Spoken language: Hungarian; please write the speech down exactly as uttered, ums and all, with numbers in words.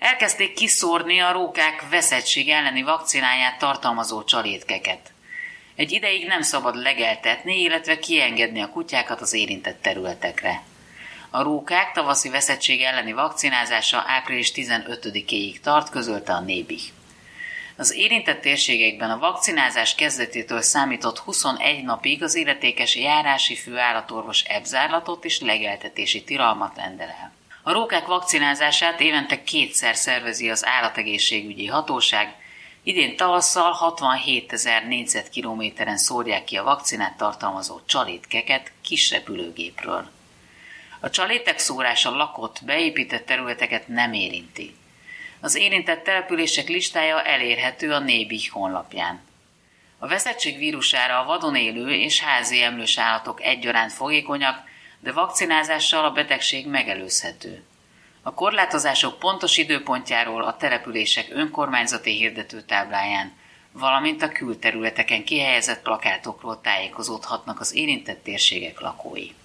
Elkezdték kiszórni a rókák veszettség elleni vakcináját tartalmazó csalétkeket. Egy ideig nem szabad legeltetni, illetve kiengedni a kutyákat az érintett területekre. A rókák tavaszi veszettség elleni vakcinázása április tizenötödikéig tart, közölte a Nébih. Az érintett térségekben a vakcinázás kezdetétől számított huszonegy napig az illetékes járási főállatorvos ebzárlatot és legeltetési tilalmat rendel el. A rókák vakcinázását évente kétszer szervezi az állategészségügyi hatóság, idén tavasszal hatvanhétezer négyzetkilométeren szórják ki a vakcinát tartalmazó csalétkeket kis repülőgépről. A csalétek szórása lakott, beépített területeket nem érinti. Az érintett települések listája elérhető a Nébih honlapján. A veszettség vírusára a vadon élő és házi emlős állatok egyaránt fogékonyak, de vakcinázással a betegség megelőzhető. A korlátozások pontos időpontjáról a települések önkormányzati hirdetőtábláján, valamint a külterületeken kihelyezett plakátokról tájékozódhatnak az érintett térségek lakói.